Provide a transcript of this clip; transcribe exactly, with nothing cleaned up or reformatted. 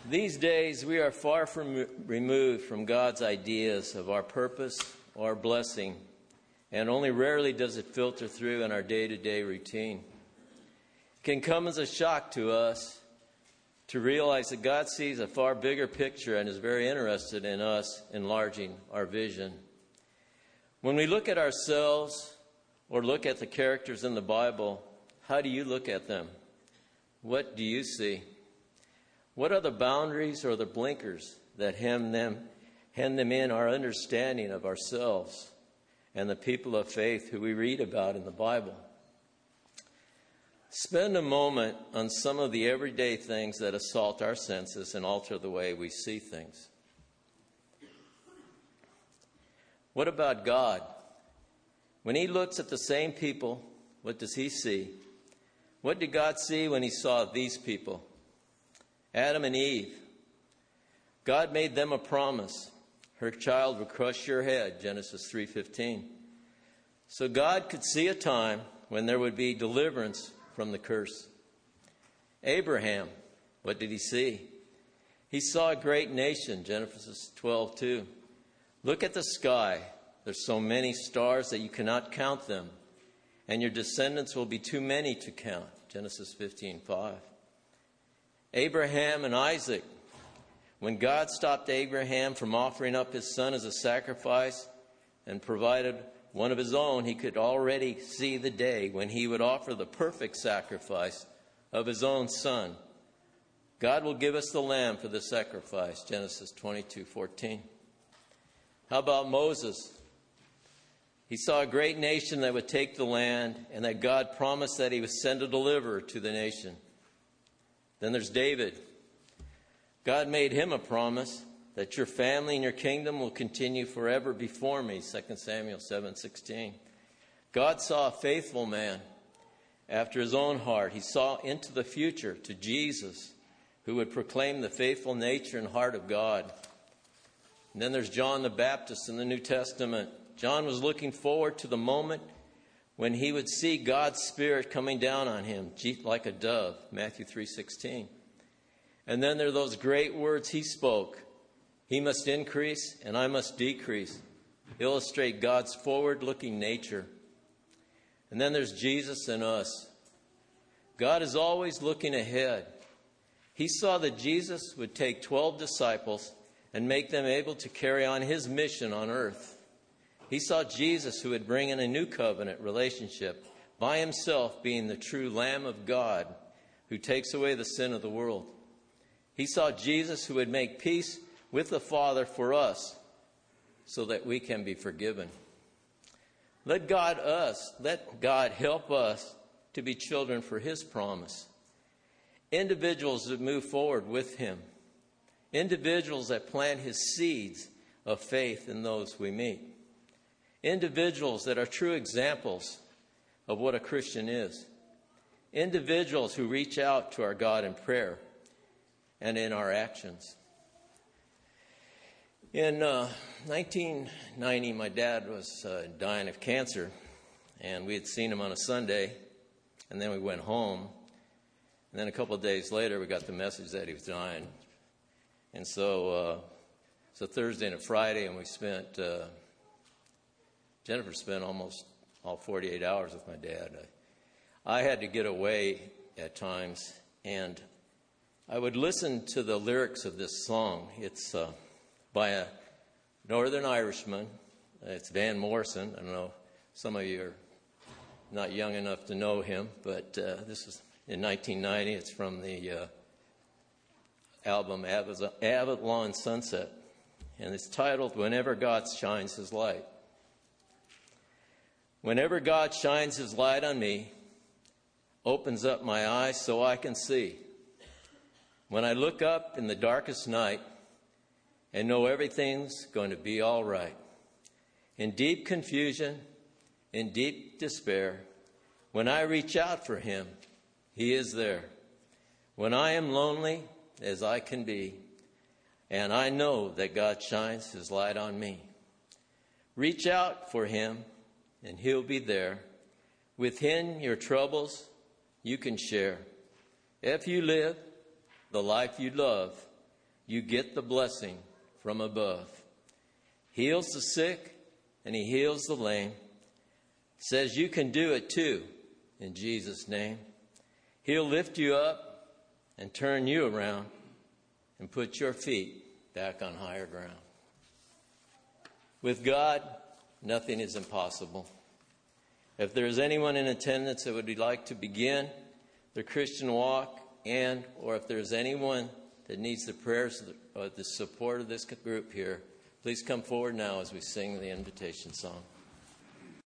These days, we are far from removed from God's ideas of our purpose or blessing, and only rarely does it filter through in our day-to-day routine. It can come as a shock to us to realize that God sees a far bigger picture and is very interested in us enlarging our vision. When we look at ourselves or look at the characters in the Bible, how do you look at them? What do you see? What are the boundaries or the blinkers that hem them, hem them in our understanding of ourselves and the people of faith who we read about in the Bible? Spend a moment on some of the everyday things that assault our senses and alter the way we see things. What about God? When He looks at the same people, what does He see? What did God see when He saw these people? Adam and Eve. God made them a promise. Her child would crush your head, Genesis three fifteen. So God could see a time when there would be deliverance from the curse. Abraham, what did he see? He saw a great nation, Genesis twelve two. Look at the sky. There's so many stars that you cannot count them, and your descendants will be too many to count, Genesis fifteen five. Abraham and Isaac. When God stopped Abraham from offering up his son as a sacrifice and provided one of his own, he could already see the day when he would offer the perfect sacrifice of his own son. God will give us the lamb for the sacrifice, Genesis twenty-two fourteen. How about Moses? He saw a great nation that would take the land, and that God promised that He would send a deliverer to the nation. Then there's David. God made him a promise that your family and your kingdom will continue forever before me, Second Samuel seven sixteen. God saw a faithful man after His own heart. He saw into the future to Jesus, who would proclaim the faithful nature and heart of God. And then there's John the Baptist in the New Testament. John was looking forward to the moment when he would see God's Spirit coming down on him like a dove, Matthew three sixteen. And then there are those great words he spoke. He must increase and I must decrease. Illustrate God's forward-looking nature. And then there's Jesus and us. God is always looking ahead. He saw that Jesus would take twelve disciples and make them able to carry on His mission on earth. He saw Jesus who would bring in a new covenant relationship by Himself, being the true Lamb of God who takes away the sin of the world. He saw Jesus who would make peace with the Father for us so that we can be forgiven. Let God us, let God help us to be children for His promise. Individuals that move forward with Him. Individuals that plant His seeds of faith in those we meet. Individuals that are true examples of what a Christian is. Individuals who reach out to our God in prayer and in our actions. In uh, nineteen ninety, my dad was uh, dying of cancer, and we had seen him on a Sunday, and then we went home. And then a couple of days later, we got the message that he was dying. And so uh, it's a Thursday and a Friday, and we spent... Uh, Jennifer spent almost all forty-eight hours with my dad. I, I had to get away at times, and I would listen to the lyrics of this song. It's uh, by a Northern Irishman. It's Van Morrison. I don't know, some of you are not young enough to know him, but uh, this is in nineteen ninety. It's from the uh, album Avalon Sunset, and it's titled Whenever God Shines His Light. Whenever God shines His light on me, opens up my eyes so I can see. When I look up in the darkest night and know everything's going to be all right. In deep confusion, in deep despair, when I reach out for Him, He is there. When I am lonely as I can be, and I know that God shines His light on me. Reach out for Him, and He'll be there. Within your troubles, you can share. If you live the life you love, you get the blessing from above. Heals the sick, and he heals the lame. Says you can do it too, in Jesus' name. He'll lift you up and turn you around and put your feet back on higher ground. With God, nothing is impossible. If there's anyone in attendance that would like to begin their Christian walk, and or if there's anyone that needs the prayers or the support of this group here, please come forward now as we sing the invitation song.